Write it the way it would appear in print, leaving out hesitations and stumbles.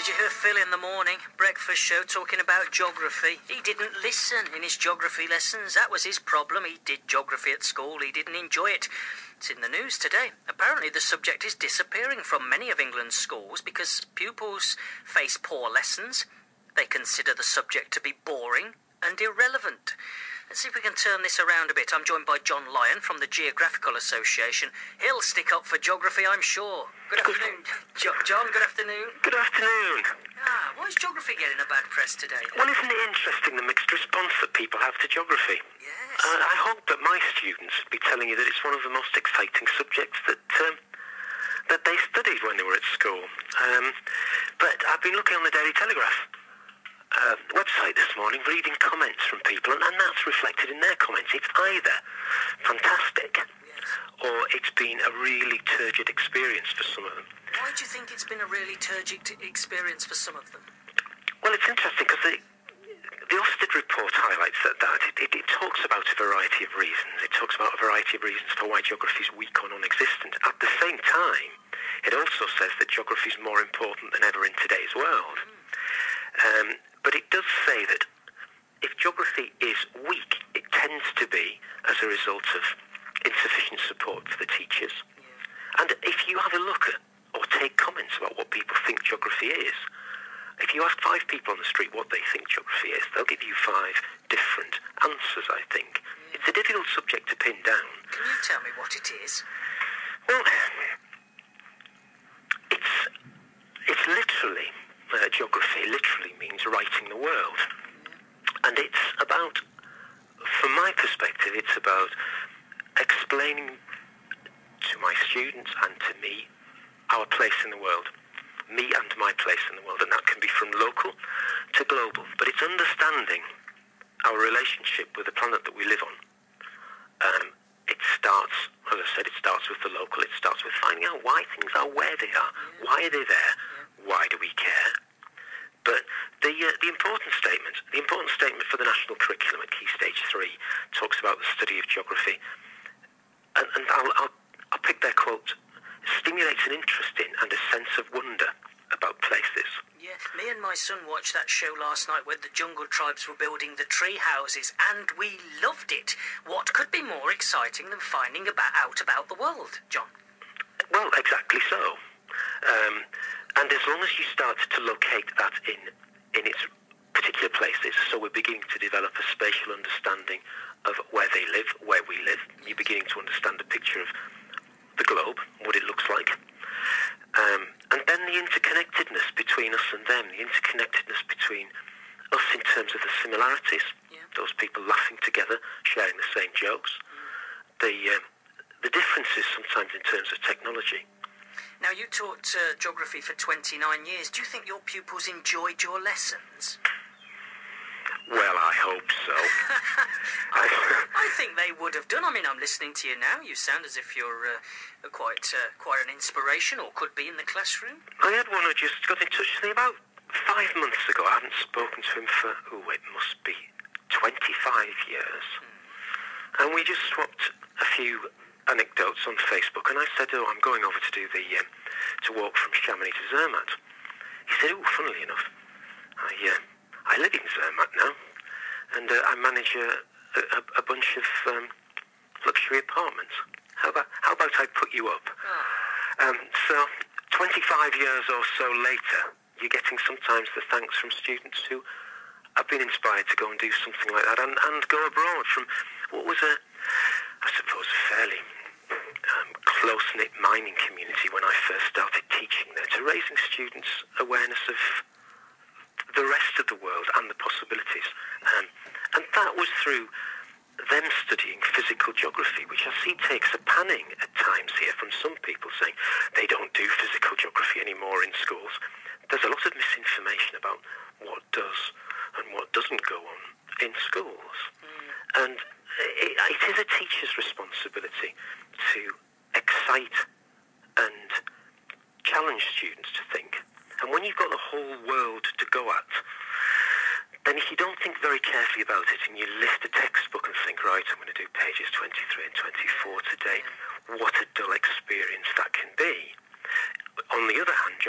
Did you hear Phil in the morning, breakfast show, talking about geography? He didn't listen in his geography lessons. That was his problem. He did geography at school. He didn't enjoy it. It's in the news today. Apparently the subject is disappearing from many of England's schools because pupils face poor lessons. They consider the subject to be boring and irrelevant. Let's see if we can turn this around a bit. I'm joined by John Lyon from the Geographical Association. He'll stick up for geography, I'm sure. Good afternoon. John, good afternoon. Good afternoon. Why is geography getting a bad press today? Well, isn't it interesting, the mixed response that people have to geography? Yes. I hope that my students would be telling you that it's one of the most exciting subjects that they studied when they were at school. But I've been looking on the Daily Telegraph website this morning, reading comments from people, and that's reflected in their comments. It's either fantastic or it's been a really turgid experience for some of them. Why do you think it's been a really turgid experience for some of them? Well, it's interesting because the Ofsted report highlights that it talks about a variety of reasons. It talks about a variety of reasons for why geography is weak or non-existent. At the same time, it also says that geography is more important than ever in today's world. But it does say that if geography is weak, it tends to be as a result of insufficient support for the teachers. Yeah. And if you have a look at or take comments about what people think geography is, if you ask 5 people on the street what they think geography is, they'll give you 5 different answers, I think. Yeah. It's a difficult subject to pin down. Can you tell me what it is? Well, it's literally... geography literally means writing the world. And it's about, from my perspective, it's about explaining to my students and to me our place in the world. Me and my place in the world. And that can be from local to global. But it's understanding our relationship with the planet that we live on. It starts, as I said, it starts with the local. It starts with finding out why things are where they are. Why are they there? Why do we care? But the important statement for the national curriculum at Key Stage 3 talks about the study of geography. And I'll pick their quote. Stimulates an interest in and a sense of wonder about places. Yeah, me and my son watched that show last night where the jungle tribes were building the tree houses, and we loved it. What could be more exciting than finding out about the world, John? Well, exactly so. And as long as you start to locate that in its particular places, so we're beginning to develop a spatial understanding of where they live, where we live, you're beginning to understand a picture of the globe, what it looks like. And then the interconnectedness between us and them, the interconnectedness between us in terms of the similarities, those people laughing together, sharing the same jokes, the differences sometimes in terms of technology. Now, you taught geography for 29 years. Do you think your pupils enjoyed your lessons? Well, I hope so. I think they would have done. I mean, I'm listening to you now. You sound as if you're quite an inspiration, or could be in the classroom. I had one who just got in touch with me about 5 months ago. I haven't spoken to him for, it must be 25 years. And we just swapped a few anecdotes on Facebook, and I said, I'm going over to do to walk from Chamonix to Zermatt. He said, funnily enough, I live in Zermatt now, and I manage a bunch of luxury apartments. How about I put you up? So 25 years or so later, you're getting sometimes the thanks from students who have been inspired to go and do something like that and go abroad from what was I suppose, a fairly close-knit mining community when I first started teaching there, to raising students' awareness of the rest of the world and the possibilities. And that was through them studying physical geography, which I see takes a panning at times here from some people saying they don't do physical geography anymore in schools. There's a lot of misinformation about what does and what doesn't go on in schools. And it is a teacher's responsibility to excite and challenge students to think. And when you've got the whole world to go at, then if you don't think very carefully about it and you lift a textbook and think, right, I'm going to do pages 23 and 24 today, what a dull experience that can be. On the other hand,